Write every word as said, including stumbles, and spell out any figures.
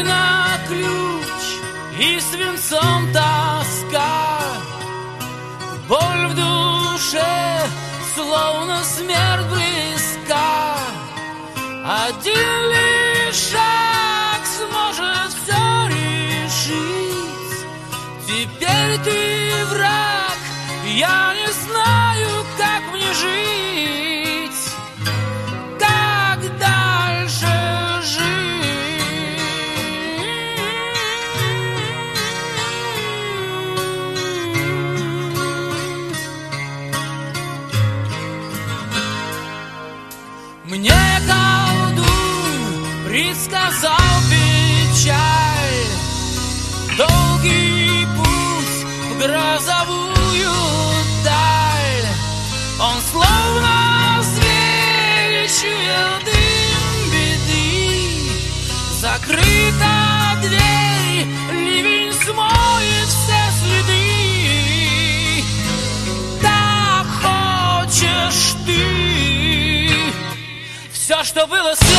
Дверь на ключ и свинцом тоска, боль в душе, словно смерть близка. Один лишь шаг сможет все решить. Теперь ты враг, я не знаю, как мне жить, как дальше жить. Мне колдун предсказал печаль, долгий путь в грозовую даль. Он словно зверь чуял дым беды. Закрыта дверь, ливень смоет все следы. Так хочешь ты все, что было с